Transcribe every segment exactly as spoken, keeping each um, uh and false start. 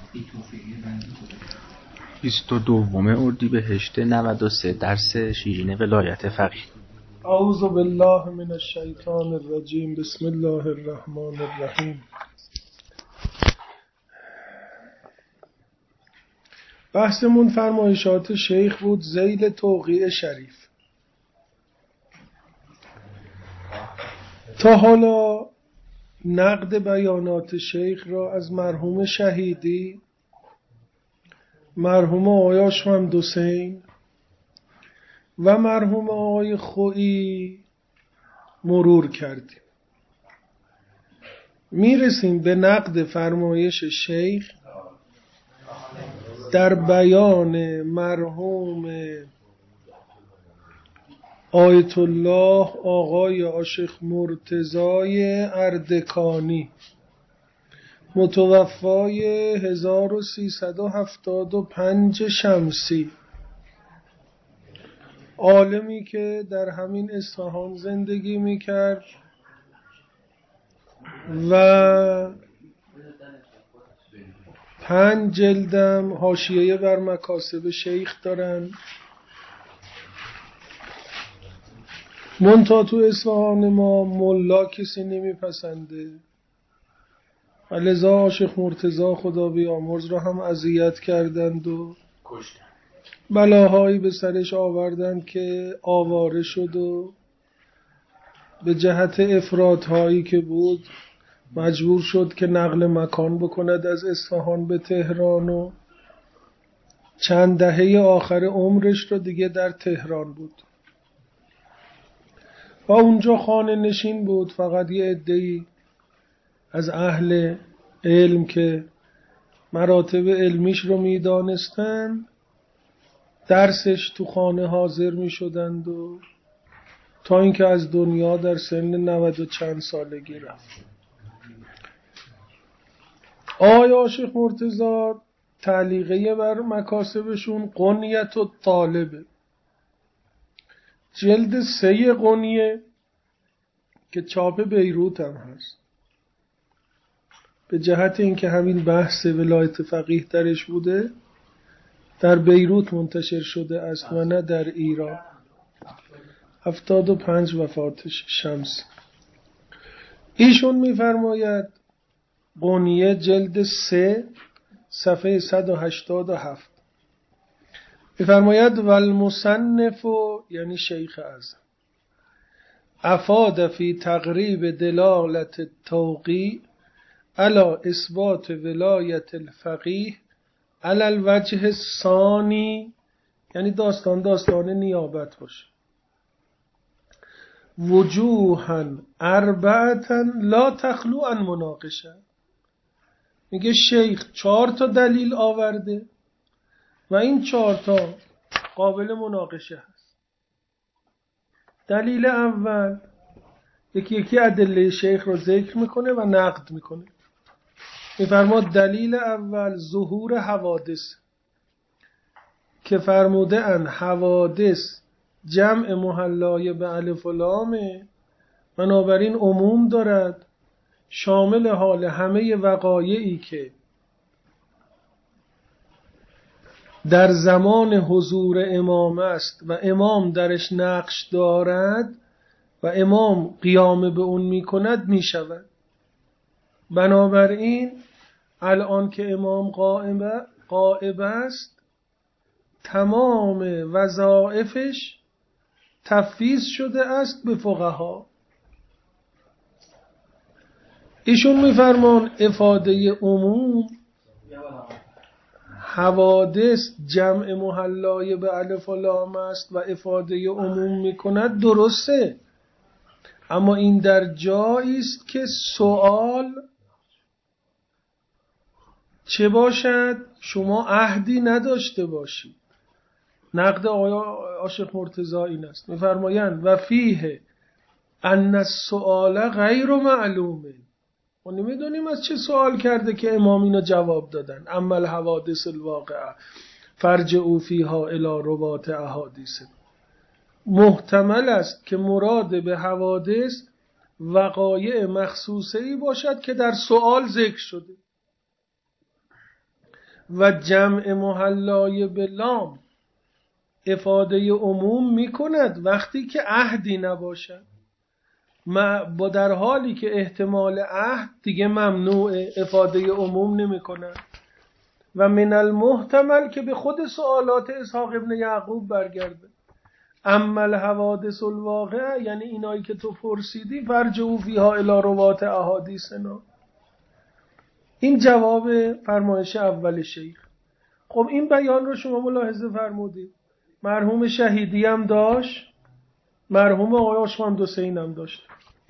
بیست و دوم اردیبهشت نود و سه درس شیرین ولایت فقیه. اعوذ بالله من الشیطان الرجیم. بسم الله الرحمن الرحیم. بحثمون فرمایشات شیخ بود ذیل توقیع شریف. تا حالا نقد بیانات شیخ را از مرحوم شهیدی، مرحوم آقای آشمند حسین و مرحوم آقای خویی مرور کردیم. میرسیم به نقد فرمایش شیخ در بیان مرحوم آیت الله آقای عاشق مرتضای اردکانی متوفای هزار و سیصد و هفتاد و پنج شمسی، عالمی که در همین اصفهان زندگی میکرد و پنج جلدم حاشیه بر مکاسب شیخ دارن. منتها تو اصفهان ما ملا کسی نمیپسنده و لذا عاشق مرتضی خدا بیامرز را هم اذیت کردند و کشتند. بلاهایی به سرش آوردند که آواره شد و به جهت افراط‌هایی که بود مجبور شد که نقل مکان بکند از اصفهان به تهران و چند دهه آخر عمرش رو دیگه در تهران بود و اونجا خانه نشین بود. فقط یه عده‌ای از اهل علم که مراتب علمیش رو میدانستن درسش تو خانه حاضر می شدند و تا اینکه از دنیا در سن نود و چند سالگی رفت. آقای عاشق مرتضی تعلیقه بر مکاسبشون قنیت و طالبه، جلد سه قنیه که چاپ بیروت هم هست، به جهت اینکه همین بحث ولایت فقیه درش بوده در بیروت منتشر شده است و نه در ایران. هفتاد و پنج وفاتش شمس. ایشون میفرماید قنیه جلد سه صفحه صد و هشتاد و هفت میفرماید والمصنف یعنی شیخ اعظم افاد فی تقریب دلالت التوقیع علی اثبات ولایت الفقیه علی الوجه الثانی، یعنی داستان داستان نیابت باشه، وجوها اربعتا لا تخلو عن مناقشه. میگه شیخ چهار تا دلیل آورده و این چهار تا قابل مناقشه هست. دلیل اول یکی یکی ادله شیخ رو ذکر میکنه و نقد میکنه. میفرماد دلیل اول ظهور حوادث که فرموده ان حوادث جمع محلای به الف و لامه، بنابراین عموم دارد، شامل حال همه وقایعی که در زمان حضور امام است و امام درش نقش دارد و امام قیام به اون میکند میشود. بنابراین الان که امام قائم قائب است تمام وظایفش تفویض شده است به فقها. ایشون میفرمان افاده عموم حوادث جمع محلای به الف و لام است و افاده عموم میکند، درسته، اما این در جایی است که سوال چه باشد شما عهدی نداشته باشید. نقد آقای عاشق مرتضی این است، میفرمایند و فیه ان السؤال غیر معلومه، ما نمیدونیم از چه سوال کرده که امام اینو جواب دادن. اما الحوادث الواقعه فرجعوا فیها الی رباط احادیث، محتمل است که مراد به حوادث وقایع مخصوصه‌ای باشد که در سؤال ذکر شده. و جمع محلای به لام افاده عموم میکند وقتی که عهدی نباشد، با در حالی که احتمال عهد دیگه ممنوع، افاده عموم نمیکند. و من المحتمل که به خود سوالات اسحاق ابن یعقوب برگرده. اما الحوادث الواقعه، یعنی اینایی که تو پرسیدی، فرجعوا فیها الی روات احادیثنا. این جواب فرمایش اول شیخ. خب این بیان رو شما ملاحظه فرمودید، مرحوم شهیدی هم داشت، مرحوم آقای آشمند حسین هم داشت.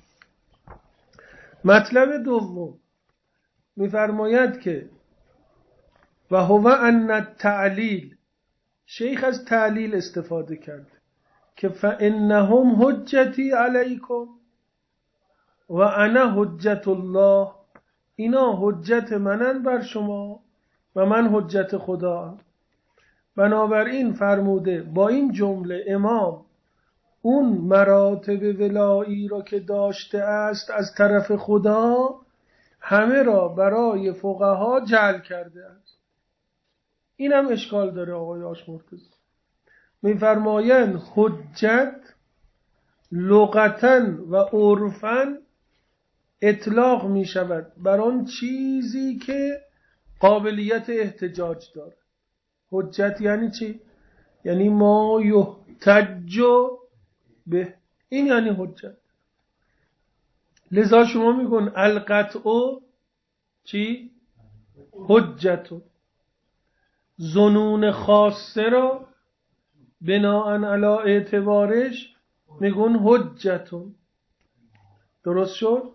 مطلب دوم میفرماید که و هو ان التعلیل، شیخ از تعلیل استفاده کرد که فانهم حجتی علیکم و انا حجت الله، اینا حجت منن بر شما و من حجت خدا هم. بنابراین فرموده با این جمله امام اون مراتب ولایی را که داشته است از طرف خدا همه را برای فقها جعل کرده است. این هم اشکال داره آقای آشمرتضی. میفرمایند حجت لغتاً و عرفاً اطلاق می شود بر آن چیزی که قابلیت احتجاج داره. حجت یعنی چی؟ یعنی ما یحتج به، این یعنی حجت. لذا شما میگن القطع چی؟ حجت. ظنون خاصه را بناء علی اعتبارش میگن حجت. درست شد؟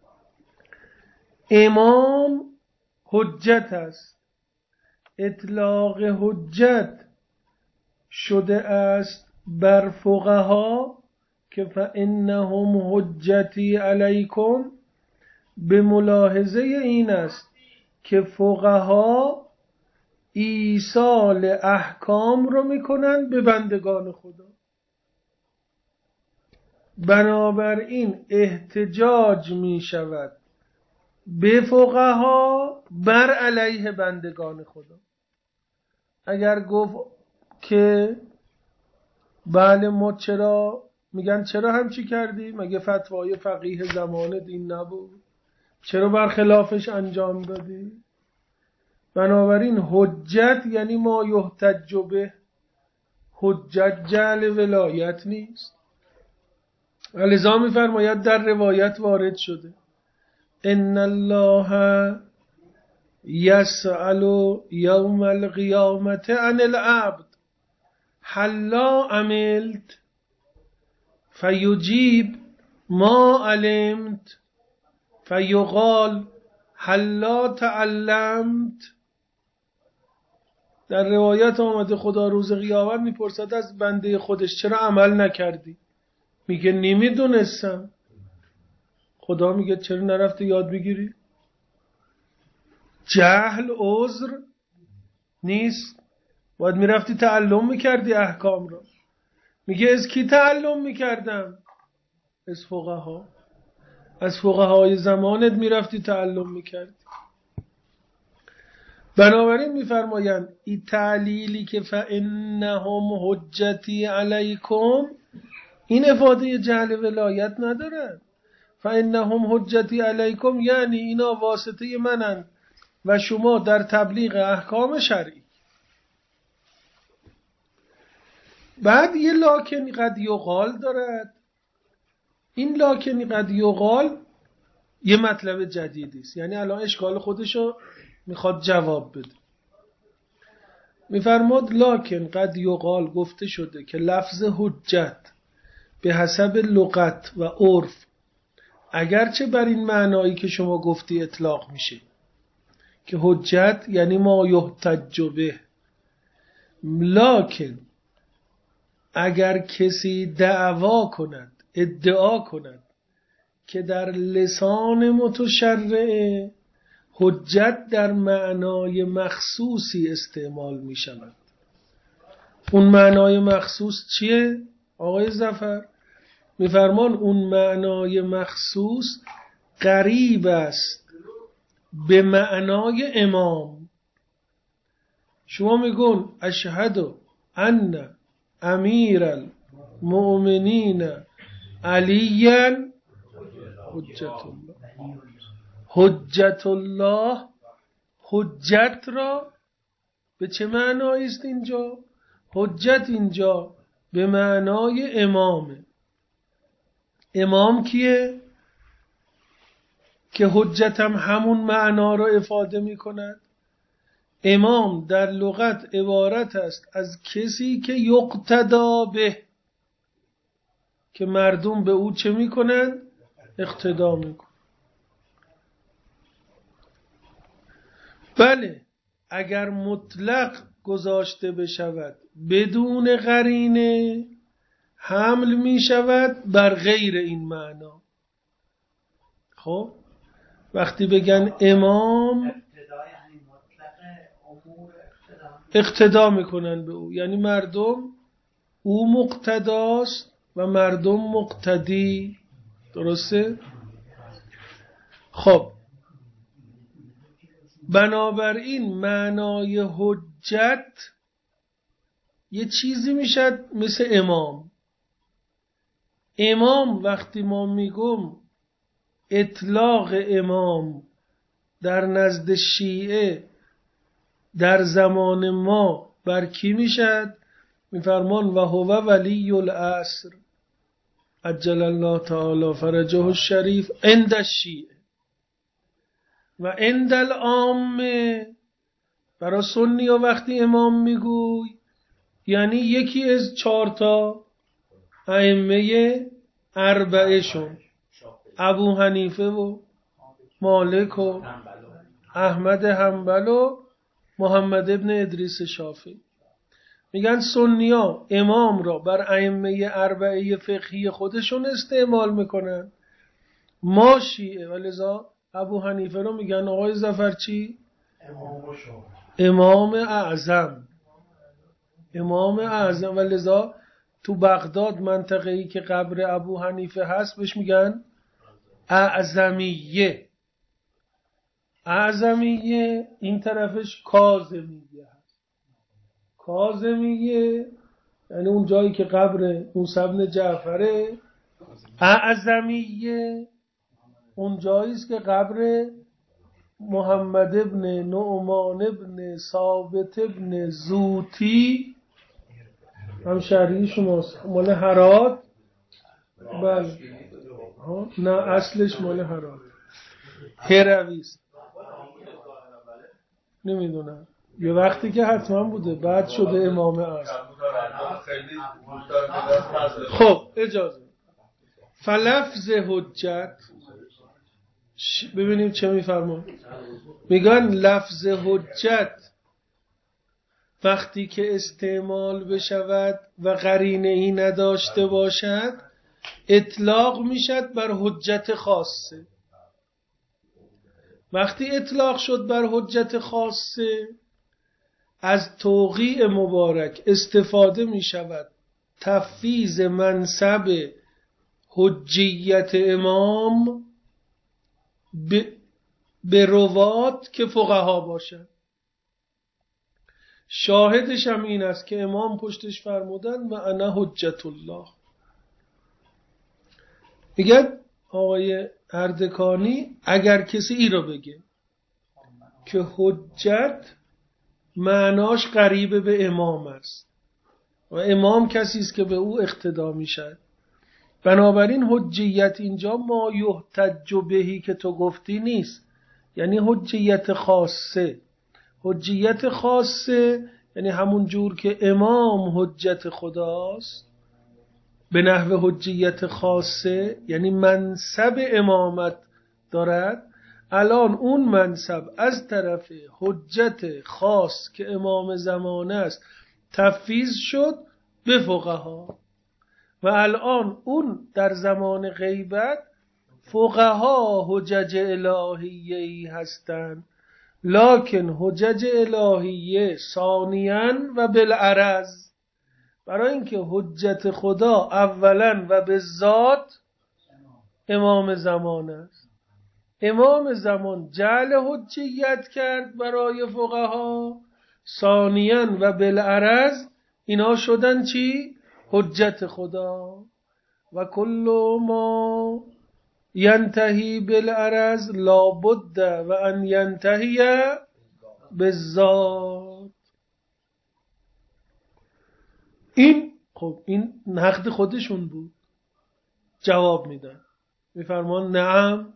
امام حجت است. اطلاق حجت شده است بر فقها که فانهم حجتی علیکم، به ملاحظه این است که فقها ایصال احکام رو میکنن به بندگان خدا. بنابراین احتجاج میشود به فقها بر علیه بندگان خدا. اگر گفت که بله ما چرا، میگن چرا همچی کردی؟ مگه فتوای فقیه زمان دین نبود؟ چرا برخلافش انجام دادی؟ بنابراین حجت یعنی ما یحتج به، حجت جعل ولایت نیست. لذا میفرماید در روایت وارد شده ان الله یسأل یوم القیامة عن العبد حلا عملت فیجیب ما علمت فیقال حلا تعلمت. در روایت آمده خدا روز قیامت میپرسد از بنده خودش چرا عمل نکردی؟ میگه نمیدونستم. خدا میگه چرا نرفتی یاد بگیری؟ جهل عذر نیست، باید میرفتی تعلم میکردی احکام را. میگه از کی تعلم میکردم؟ از فقها. از فقهای زمانت میرفتی تعلم میکردی. بنابراین میفرمایند این تعلیلی که فانهم حجتی علیکم، این افاده جعل ولایت ندارد. فانهم حجتی علیکم یعنی اینا واسطه منند و شما در تبلیغ احکام شرعی. بعد یه لاکن قد یقال دارد. این لاکن قد یقال یه مطلب جدیدی است، یعنی الان اشکال خودشو میخواد جواب بده. میفرماد لاکن قد یقال گفته شده که لفظ حجت به حسب لغت و عرف اگرچه بر این معنایی که شما گفتی اطلاق میشه که حجت یعنی ما یحتج به، لکن اگر کسی دعوا کند، ادعا کند که در لسان متشرع حجت در معنای مخصوصی استعمال می شود، اون معنای مخصوص چیه آقای ظفر؟ میفرمان اون معنای مخصوص قریب است به معنای امام. شما میگون اشهد ان امیر المؤمنین علیاً حجت الله. حجت الله، حجت را به چه معنایی است اینجا؟ حجت اینجا به معنای امامه. امام کیه؟ که حجت هم همون معنا را افاده می کند. امام در لغت عبارت است از کسی که یقتدا به، که مردم به او چه می کنند؟ اقتدا می کنند. بله، اگر مطلق گذاشته بشود بدون قرینه حمل می شود بر غیر این معنا. خب وقتی بگن امام اقتدا میکنن به او، یعنی مردم او مقتداست و مردم مقتدی. درسته؟ خب بنابراین معنای حجت یه چیزی میشد مثل امام. امام وقتی ما میگم اطلاق امام در نزد شیعه در زمان ما بر کی میشد؟ میفرمان و هو ولی العصر عجل الله تعالی فرجه الشریف عند الشیعه و عند العامه. برای سنی ها وقتی امام میگوی یعنی یکی از چهار تا ائمه اربعه شون، ابو حنیفه و مالک و احمد حنبل و محمد ابن ادریس شافعی. میگن سنی‌ها امام را بر ائمه اربعه فقهی خودشون استعمال میکنن. ما شیعه ولذا ابو حنیفه رو میگن آقای ظفرچی امام اعظم. امام اعظم ولذا تو بغداد منطقه‌ای که قبر ابو حنیفه هست بهش میگن اعظمیه. اعظمیه این طرفش کاظمیه هست. کاظمیه یعنی اون جایی که قبر موسی بن جعفره. اعظمیه اون جایی است که قبر محمد ابن نعمان ابن ثابت ابن زوتی هم شهری شماست، مال هرات. بله نه اصلش مال هرات، هروی است. نمیدونم یه وقتی که حتما بوده بعد شده امام اعظم. خب اجازه فلفظ حجت ببینیم چه میفرمان. میگن لفظ حجت وقتی که استعمال بشود و قرینه ای نداشته باشد اطلاق میشد بر حجت خاصه. وقتی اطلاق شد بر حجت خاصه از توقیع مبارک استفاده می شود تفویض منصب حجیت امام به روات که فقها باشند. شاهدش هم این است که امام پشتش فرمودن و انا حجت الله. میگن آقای اردکانی اگر کسی ای را بگه که حجت معناش قریب به امام است و امام کسی است که به او اقتدا میشد، بنابراین حجیت اینجا ما یحتج بهی که تو گفتی نیست، یعنی حجیت خاصه. حجیت خاصه یعنی همون جور که امام حجت خداست به نحو حجیت خاصه، یعنی منصب امامت دارد. الان اون منصب از طرف حجت خاص که امام زمانه است تفویض شد به فقها و الان اون در زمان غیبت فقها حجج الهیه‌ای هستند، لکن حجج الهیه ثانیاً و بالعرض، برای اینکه حجت خدا اولاً و به ذات امام زمان است. امام زمان جعل حجیت کرد برای فقها ثانیاً و بالعرض اینا شدن چی؟ حجت خدا. و کل ما ینتهی بالعرض لابد و ان ینتهی بالذات. این خب این نقد خودشون بود. جواب میدن میفرمان نعم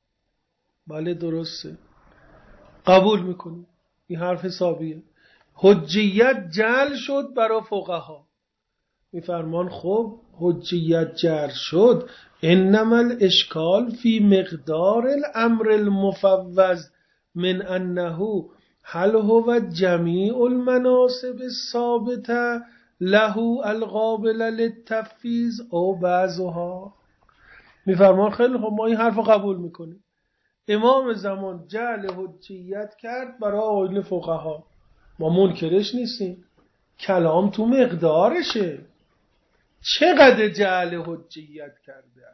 بله درسته قبول میکنیم این حرف حسابیه. حجیت جعل شد برای فقها. میفرمان خب حجیت جعل شد انما الاشکال فی مقدار الامر المفوض من انه هل هو جمیع المناسب الثابته له القابل للتفویض او بعضها. میفرمان خیلی خب ما این حرف رو قبول میکنیم. امام زمان جعل حجیت کرد برای آیل فقها، ما منکرش نیستیم، کلام تو مقدارشه. چقدر جعل حجیت کرده؟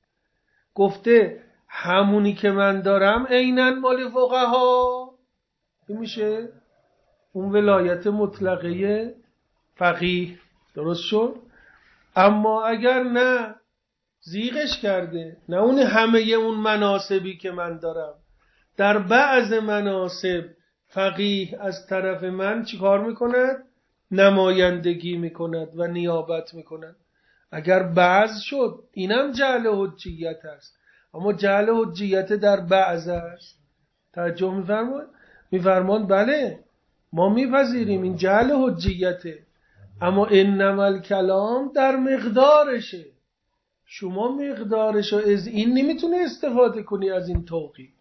گفته همونی که من دارم عیناً مال فقها، این میشه اون ولایت مطلقه فقیه. درست شد؟ اما اگر نه زیغش کرده، نه اون همه اون مناسبی که من دارم، در بعض مناسب فقیه از طرف من چی کار میکند؟ نمایندگی میکند و نیابت میکند. اگر بعض شد اینم جعل حجیت است، اما جعل حجیت در بعض است. توجه میفرمان؟ میفرمان بله ما میپذیریم این جعل حجیته، اما انما الکلام در مقدارشه. شما مقدارشو از این نمیتونه استفاده کنی، از این توقی.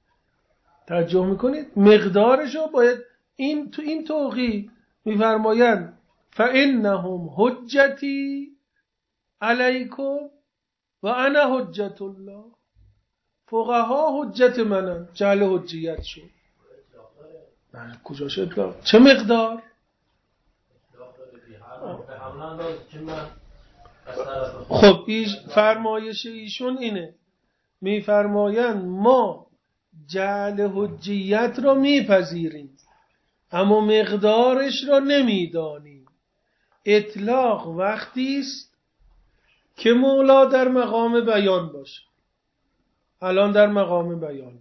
توجه میکنید؟ مقدارشو باید این تو این توقی میفرمایند فانهم حجتی علیکم و انا حجت الله. فقها حجت منن، جعل حجیت شد. بله کجاش اطلاق؟ چه مقدار؟ خب ایش فرمایش ایشون اینه، میفرمایند ما جعل حجیت را میپذیریم اما مقدارش را نمیدانیم. اطلاق وقتی است که مولا در مقام بیان باشه. الان در مقام بیان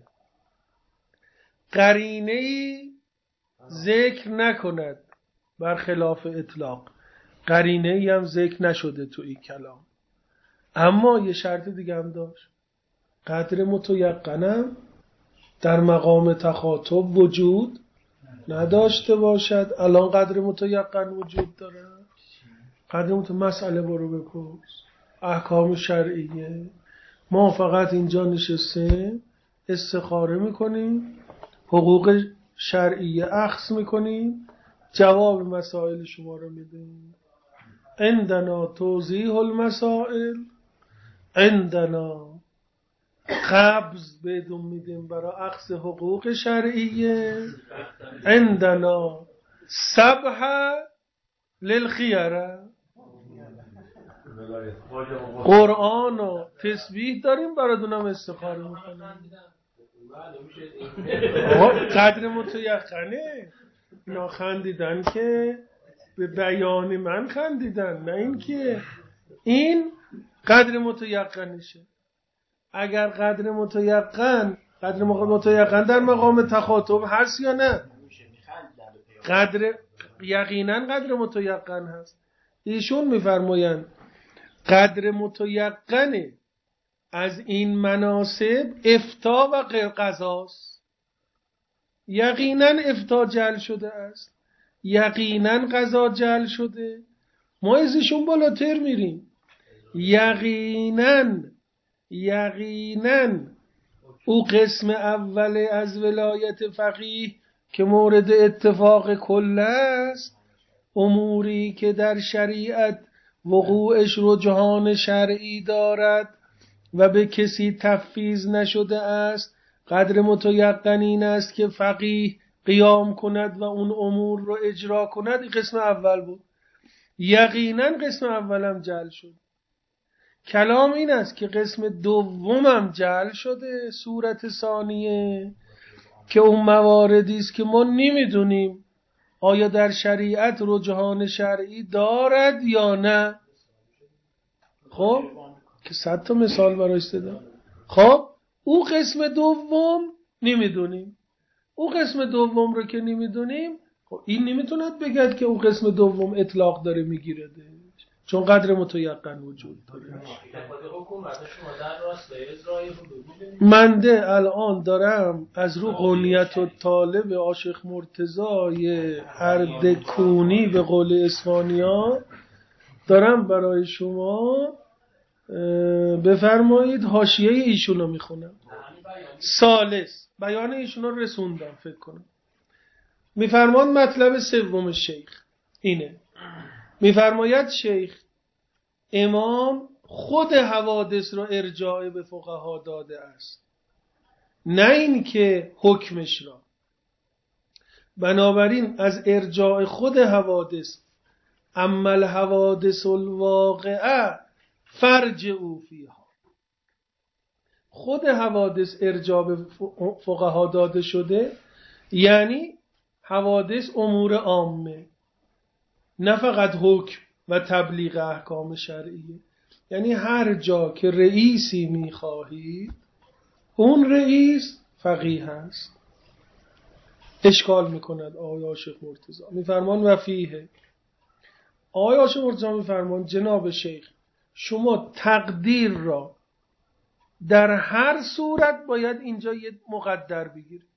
قرینه‌ای ذکر نکند برخلاف اطلاق، قرینه‌ای هم ذکر نشده تو این کلام، اما یه شرط دیگه هم داشت، قدر متیقنم در مقام تخاطب وجود نداشته باشد. الان قدر متیقن وجود داره. قدر متیقن مسئله برو بپرس، احکام شرعیه. ما فقط اینجا نشستیم استخاره میکنیم، حقوق شرعیه اخذ میکنیم، جواب مسائل شما رو میدیم. عندنا توضیح المسائل، عندنا قبض بدون میدیم برای اخذ حقوق شرعیه، عندنا سبح للخیره. قرآن و تسبیح داریم براتونم استخاره میکنیم. قدر متیقنه. اینا خندیدن که به بیان من خندیدن، نه این که این قدر متیقنشه. اگر قدر متیقن قدر متیقن در مقام تخاطب هست یا نه؟ قدر یقینا قدر متیقن هست. ایشون میفرمایند قدر متیقنه از این مناسب افتا و قضاست. یقینا افتا جل شده است، یقینا قضا جل شده. ما از ایشون بالاتر میریم. یقینا یقینا او قسم اول از ولایت فقیه که مورد اتفاق کل است، اموری که در شریعت وقوعش رجحان شرعی دارد و به کسی تفویض نشده است، قدر متیقن این است که فقیه قیام کند و اون امور رو اجرا کند. این قسم اول بود. یقینا قسم اولم جل شد. کلام این است که قسم دومم جل شده، صورت ثانیه، که اون مواردی است که ما نمیدونیم آیا در شریعت رجحان شرعی دارد یا نه؟ خب که صد تا مثال برایش دادم. خب او قسم دوم نمیدونیم. او قسم دوم رو که نمیدونیم، خب این نمیتوند بگد که او قسم دوم اطلاق داره میگیره، چون قدر متیقن وجود داره. منده الان دارم از رو قنیت و طالب عاشق مرتضای اردکونی به قول اسپانیا دارم برای شما بفرمایید حاشیه ایشون رو میخونم. سالس بیان ایشون رو رسوندم فکر کنم. میفرمان مطلب سوم شیخ اینه، میفرماید شیخ امام خود حوادث را ارجاع به فقها داده است، نه این که حکمش را. بنابراین از ارجاع خود حوادث، اما الحوادث الواقعه فرج او فیها، خود حوادث ارجاع به فقها داده شده، یعنی حوادث امور عامه، نه فقط حکم و تبلیغ احکام شرعیه. یعنی هر جا که رئیسی میخواهید، اون رئیس فقیه هست. اشکال میکند آقای عاشق مرتضی میفرمان و فیه، آقای عاشق مرتضی میفرمان جناب شیخ شما تقدیر را در هر صورت باید اینجا یه مقدر بگیرید.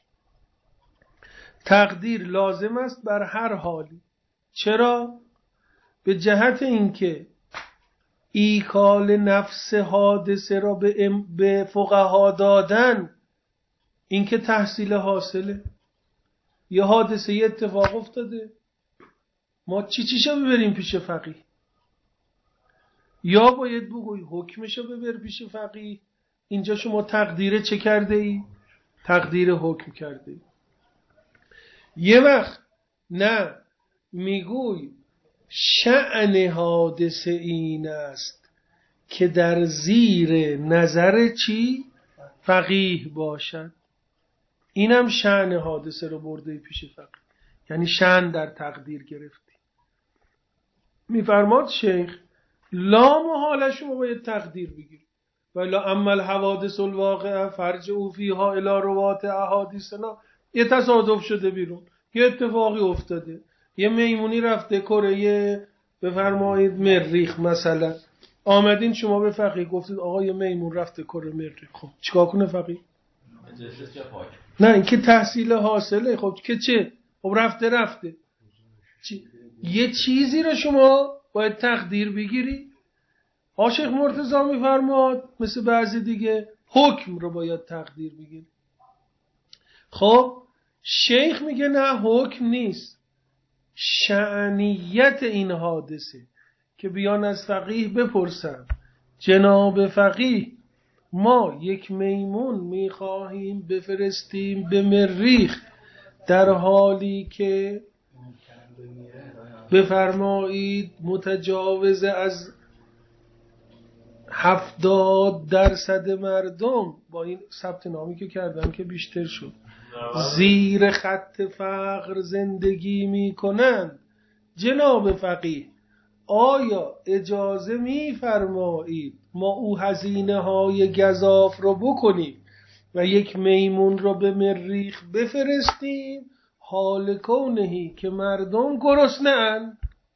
تقدیر لازم است بر هر حالی. چرا؟ به جهت اینکه ایکال نفس حادثه را به, به فقها دادن، اینکه تحصیل حاصله. یه حادثه یه اتفاق افتاده، ما چی چیشو ببریم پیش فقیه؟ یا باید بگوی حکمشو ببر پیش فقیه. اینجا شما تقدیر چه کرده ای؟ تقدیر حکم کرده ای. یه وقت نه، میگوی شأن حادثه این است که در زیر نظر چی؟ فقیه باشد. اینم شأن حادثه رو برده پیش فقیه، یعنی شأن در تقدیر گرفتی. میفرماد شیخ لا محاله شما باید تقدیر بگیر، ولی اما الحوادث الواقعه فرج او فیها الی روات احادیثنا. یه تصادف شده بیرون، یه اتفاقی افتاده، یه میمونی رفته کره بفرمایید مریخ مثلا، آمدین شما به فقیه گفتید آقا یه میمون رفته کره مریخ. خب چیکار کنه فقیه؟ نه این که تحصیل حاصله. خب که چه؟ خب رفته رفته چی؟ یه چیزی رو شما باید تقدیر بگیری. عاشق مرتضی میفرماد مثل بعضی دیگه حکم رو باید تقدیر بگیری. خب شیخ میگه نه حکم نیست، شأنیت این حادثه که بیان از فقیه بپرسن جناب فقیه ما یک میمون میخواهیم بفرستیم به مریخ در حالی که بفرمایید متجاوز از هفتاد درصد مردم با این ثبت نامی که کردن که بیشتر شد زیر خط فقر زندگی میکنند. جناب فقیه آیا اجازه میفرمایید ما او هزینه های گزاف رو بکنیم و یک میمون رو به مریخ بفرستیم حال کونهی که مردم گرسنه‌اند؟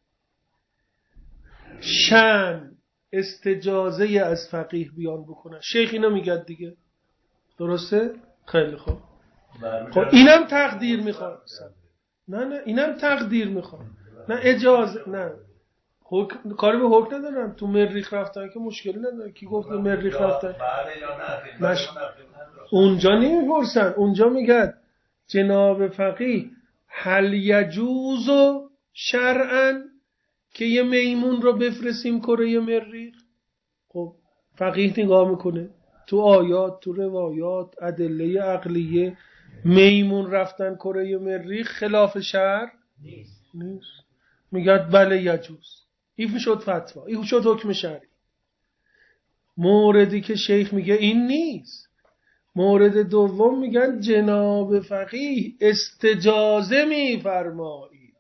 شن استجازه از فقیه بیان بکنن. شیخ اینو میگه دیگه، درسته؟ خیلی خوب. خب اینم تقدیر میخواد. نه نه اینم تقدیر میخواد. نه اجازه نه حکم... کاری به حکم ندارم. تو مریخ رفتن که مشکلی نداره. کی گفت مریخ رفتن؟ مش... اونجا نمیپرسن، اونجا میگن جناب فقیه هل یجوز شرعاً که یه میمون رو بفرستیم کره مریخ؟ خب فقیه نگاه میکنه تو آیات، تو روایات، ادله عقلیه، میمون رفتن کره مریخ خلاف شرع نیست. نیست. میگه بله یجوز. این شد فتوا، این شد حکم شرعی. موردی که شیخ میگه این نیست. مورد دوم میگن جناب فقیه استجازه میفرمایید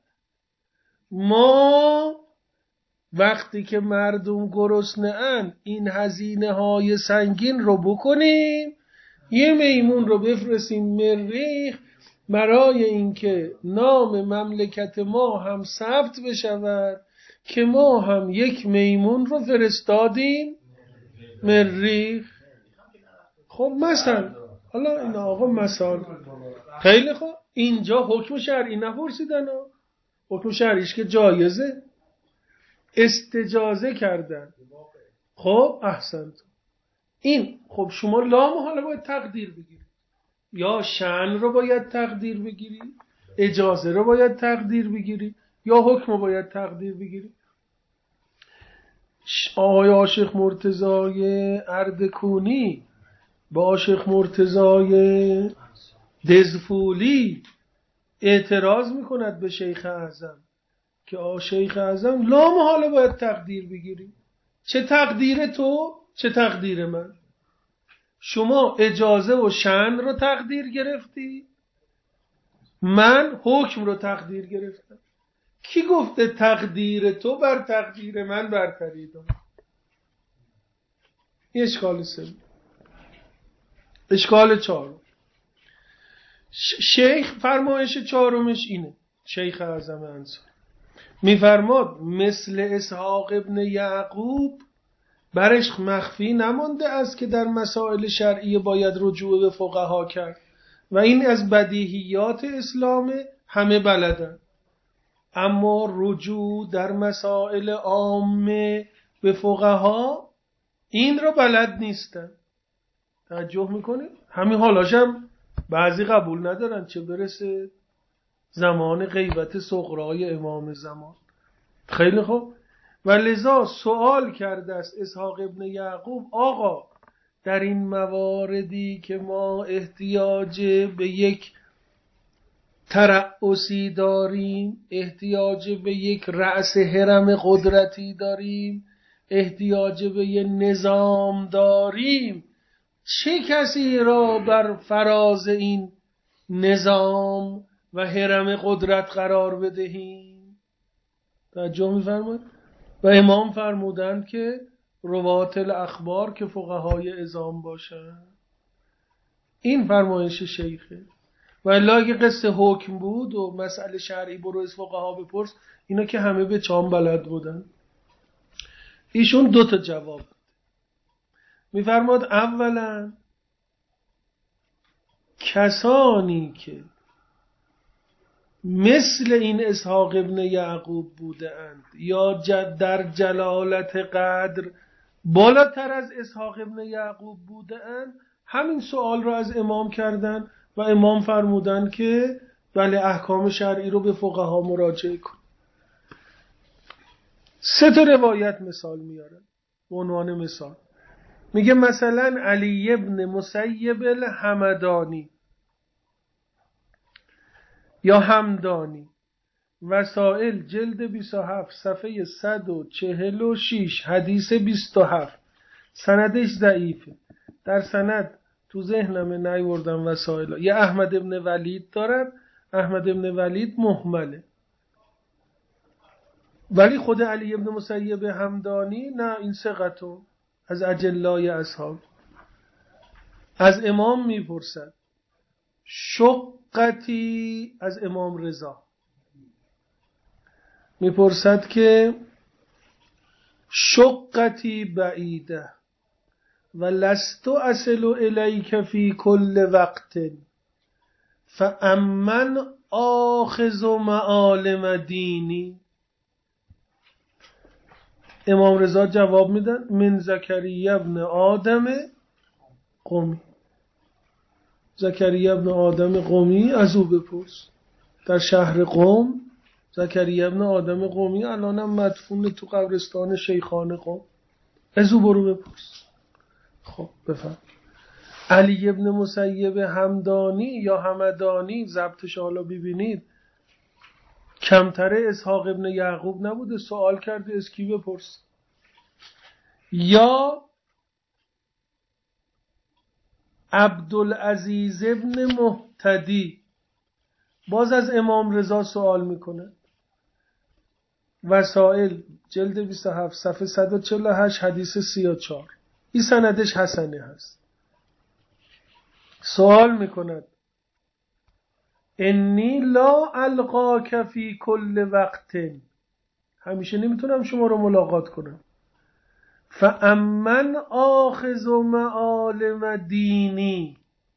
ما وقتی که مردم گرسنه اند این هزینه های سنگین رو بکنیم، یه میمون رو بفرستیم مریخ برای اینکه نام مملکت ما هم ثبت بشود که ما هم یک میمون رو فرستادیم مریخ. خب مثلا حالا این آقا مثال خیلی خوب، اینجا حکم شرعی نپرسیدن ها. حکم شرعیش که جایزه، استجازه کردن. خب احسنت. این خب شما لامحاله باید تقدیر بگیری، یا شأن رو باید تقدیر بگیری، اجازه رو باید تقدیر بگیری، یا حکم رو باید تقدیر بگیری. آقای عاشق مرتضای اردکونی با عاشق مرتضای دزفولی اعتراض میکند به شیخ اعظم که آ شیخ اعظم لامحاله باید تقدیر بگیری. چه تقدیر تو چه تقدیر من. شما اجازه و شأن رو تقدیر گرفتی، من حکم رو تقدیر گرفتم. کی گفته تقدیر تو بر تقدیر من برتری داره؟ این اشکال سوم. اشکال چهارم، شیخ فرمایش چهارمش اینه، شیخ اعظم انصاری میفرماد مثل اسحاق ابن یعقوب برش مخفی نمانده است که در مسائل شرعی باید رجوع به فقها کرد و این از بدیهیات اسلام همه بلدن، اما رجوع در مسائل عامه به فقها این رو بلد نیستن. توجه میکنه؟ همین حالاشم بعضی قبول ندارن، چه برسه زمان غیبت صغرای امام زمان. خیلی خوب. و لذا سوال کرده است اسحاق ابن یعقوب آقا در این مواردی که ما احتیاج به یک ترأسی داریم، احتیاج به یک رأس هرم قدرتی داریم، احتیاج به یک نظام داریم، چه کسی را بر فراز این نظام و هرم قدرت قرار بدهیم؟ توجه می‌فرمایید؟ و امام فرمودند که روات الاخبار که فقهای عظام باشند. این فرمایش شیخه. و الا اگه قصه حکم بود و مسئله شرعی برو از فقها بپرس، اینا که همه به چام بلد بودن. ایشون دو تا جواب میفرماد. اولا کسانی که مثل این اسحاق ابن یعقوب بوده اند یا در جلالت قدر بالاتر از اسحاق ابن یعقوب بوده اند، همین سوال را از امام کردن و امام فرمودن که بله احکام شرعی رو به فقها مراجعه کن. سه تا روایت مثال میاره. به عنوان مثال میگه مثلا علی ابن مسیب الحمدانی یا همدانی، وسائل جلد بیست و هفت صفحه صد و چهل و شش حدیث بیست و هفت، سندش ضعیفه. در سند تو ذهنم نیوردم وسائل. یه احمد ابن ولید دارن، احمد ابن ولید مهمله، ولی خود علی ابن مسیب همدانی نه، این ثقتو از اجلای اصحاب. از امام میپرسد شقتی، از امام رضا میپرسد که شقتی بعیده و لست اصل الیک فی کل وقت فامن آخذ معالم دینی. امام رضا جواب میدن من زکریا ابن آدم قمی. زکریا ابن آدم قمی از او بپرس. در شهر قم زکریا ابن آدم قمی الانم مدفون تو قبرستان شیخان قم. از او برو بپرس. خب بفهم. علی ابن مسیب همدانی یا همدانی، ضبطش حالا ببینید، کمتره اسحاق ابن یعقوب نبوده، سوال کرده از کی بپرس. یا عبدالعزیز ابن مهتدی باز از امام رضا سوال میکنه. وسائل جلد بیست و هفت صفحه صد و چهل و هشت حدیث سی و چهار. این سندش حسنه هست. سوال میکند انی لا القاک فی کل وقت، همیشه نمیتونم شما رو ملاقات کنم. فامن آخذ معالم دینی،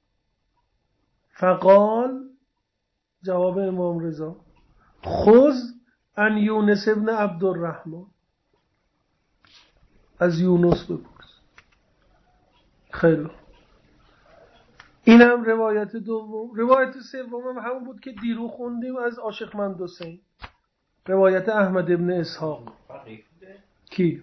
فقال، جواب امام رضا، خذ ان یونس ابن عبدالرحمن، از یونس بپرس. خیلی. این هم روایت دوم. روایت سوم هم همون بود که دیرو خوندیم از عاشق مند حسین، روایت احمد ابن اسحاق. کی؟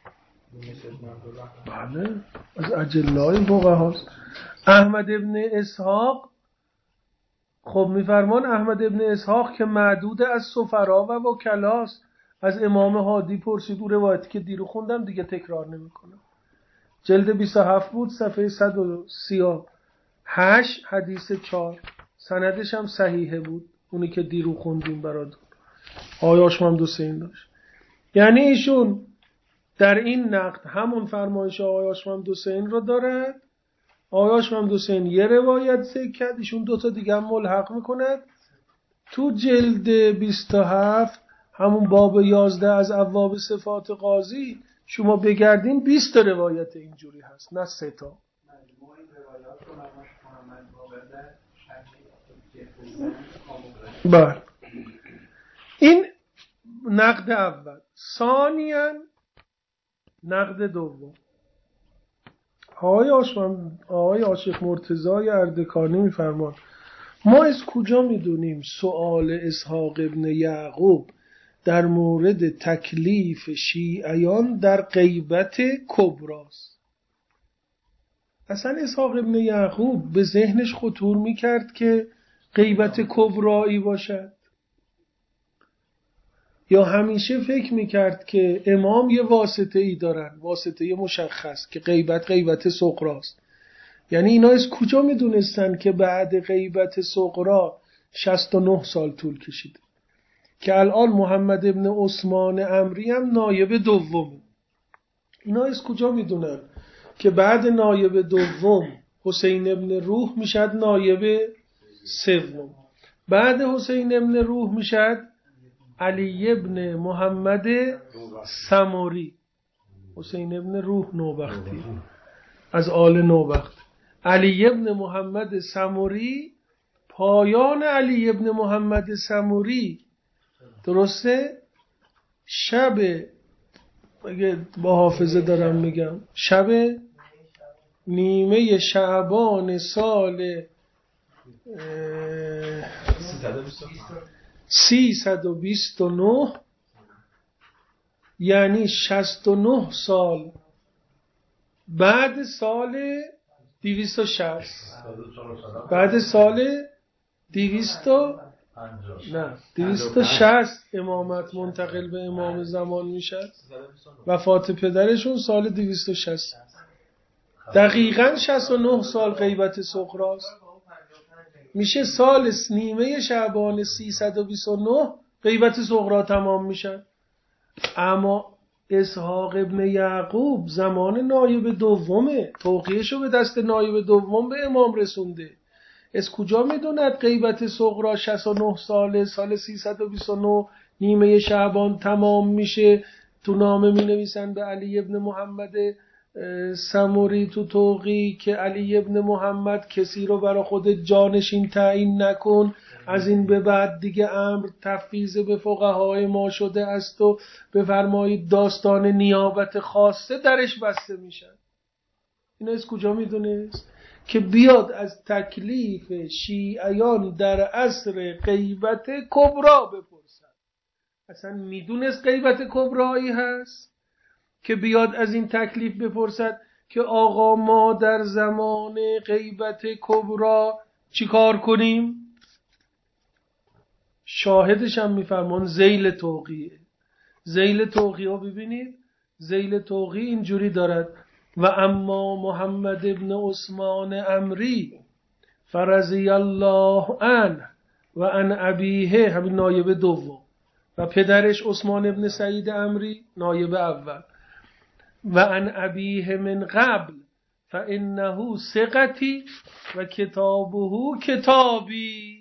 بله، از اجلای فقهاست. احمد ابن اسحاق. خب میفرمان احمد ابن اسحاق که معدود از سفرا و وکلاست، از امام هادی پرسید. او روایتی که دیرو خوندم دیگه تکرار نمیکنم. جلد بیست و هفت بود صفحه صد و سی و هشت حدیث چهار. سندش هم صحیحه بود، اونی که دیرو خوندیم براتون. آیاش من دو سین داشت. یعنی ایشون در این نقد همون فرمایش آیاش من دو سین رو دارد. آیاش من دو سین یه روایت ذکر کرد، ایشون دوتا دیگه هم ملحق میکند. تو جلد بیست و هفت همون باب یازده از ابواب صفات قاضی شما بگردین بیست روایت اینجوری هست، نه سه تا. بله. این نقد اول. ثانیاً نقد دوم. آقای آشم آقای عاشق مرتضی اردکانی میفرمان ما از کجا میدونیم سؤال اسحاق ابن یعقوب در مورد تکلیف شیعیان در غیبت کبراست؟ اصلا اسحاق ابن یعقوب به ذهنش خطور میکرد که غیبت کبرایی باشد، یا همیشه فکر میکرد که امام یه واسطه ای دارن، واسطه مشخص که غیبت غیبت صغراست؟ یعنی اینا از کجا میدونستن که بعد غیبت صغرا شصت و نه سال طول کشیده، که الان محمد ابن عثمان عمری هم نایب دومه. اینا از کجا میدونن که بعد نایب دوم حسین ابن روح میشد نایب سوم، بعد حسین ابن روح میشد علی ابن محمد سموری. حسین ابن روح نوبختی از آل نوبخت. علی ابن محمد سموری، پایان علی ابن محمد سموری درسته شب، اگه با حافظه دارم میگم، شب نیمه شعبان سال سیصد و بیست و نه، یعنی شصت و نه سال بعد سال دویست و شصت، بعد سال دویست نه دویست و شصت امامت منتقل به امام زمان میشد. وفات پدرشون سال دویست و شصت، دقیقاً شصت و نه سال غیبت صغراست. میشه سال نیمه شعبان سیصد و بیست و نه غیبت صغرا تمام میشه. اما اسحاق ابن یعقوب زمان نایب دومه، توقیهشو به دست نایب دوم به امام رسونده. از کجا میدوند غیبت صغرا شصت و نه ساله، سال سیصد و بیست و نه نیمه شعبان تمام میشه؟ تو نامه می نویسن به علی ابن محمد سموری تو توقی که علی ابن محمد کسی رو برای خود جانشین تعیین نکن، از این به بعد دیگه امر تفویض به فقهای ما شده است و بفرمایید داستان نیابت خاصه درش بسته میشن. این از کجا میدونست که بیاد از تکلیف شیعیان در عصر غیبت کبرا بپرسن؟ اصلا میدونست غیبت کبرایی هست که بیاد از این تکلیف بپرسد که آقا ما در زمان غیبت کبرا چی کار کنیم؟ شاهدش هم میفرمان ذیل توقیه. ذیل توقیه ها ببینید، ذیل توقیه اینجوری دارد: و اما محمد ابن عثمان عمری فرضی الله عنه و عن ابیه، همین نایب دوم، و پدرش عثمان ابن سعید عمری نایب اول، و عن ابیه من قبل فانه ثقتی و کتابه کتابی.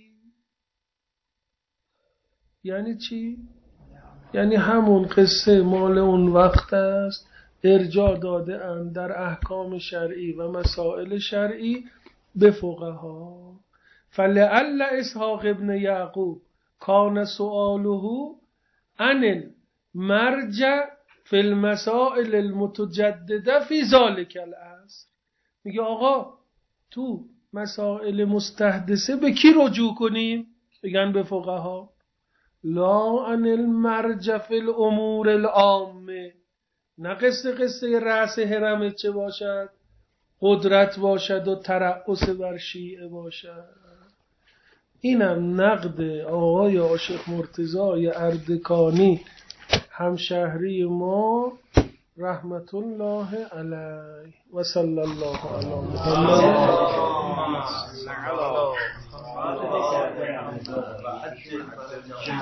یعنی چی؟ یعنی همون قصه مال اون وقت است، ارجاع داده اند در احکام شرعی و مسائل شرعی به فقها. فلعل اسحاق ابن یعقوب کان سؤاله عن المرجع فی المسائل المتجدده فی ذلک العصر. میگه آقا تو مسائل مستحدثه به کی رجوع کنیم؟ بگن به فقها. لا عن المرجع فی الامور العامه، نه قصه قصه رأس حرمت چه باشد، قدرت باشد و ترأس بر شیعه باشد. اینم نقد آقای عاشق مرتضی اردکانی همشهری ما رحمت الله علیه و صلی الله علی محمد.